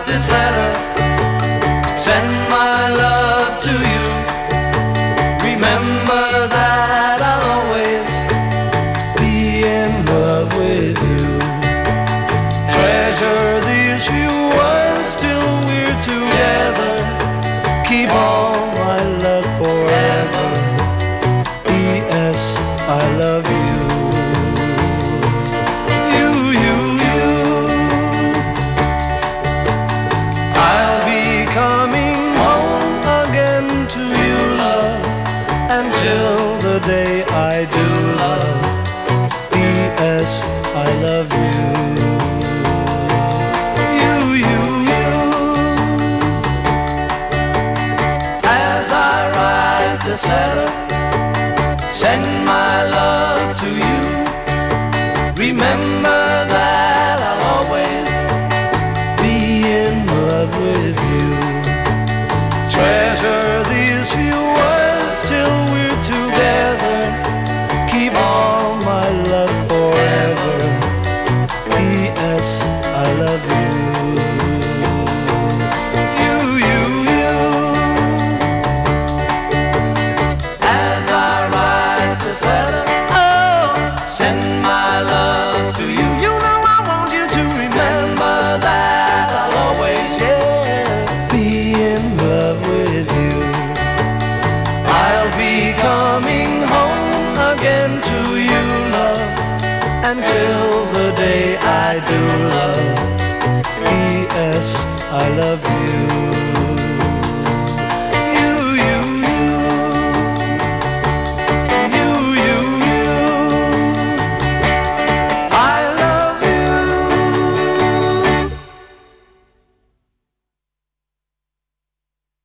this letter, send my love to you. Remember that I'll always be in love with you. Treasure these few words till we're together. Keep all my love forever. P.S. I love you. I'll be coming home again to you, love, until the day I do, love. P.S. I love you. As I write this letter, send my love to you. Remember that I'll always be in love with you. Treasure these few words till we're together. Keep all my love forever. P.S. I love you. As I write this letter, send my love to you. You know I want you to remember that I'll always, be in love with you. I'll be coming home again to you, love, until the day I do, love. P.S. I love you.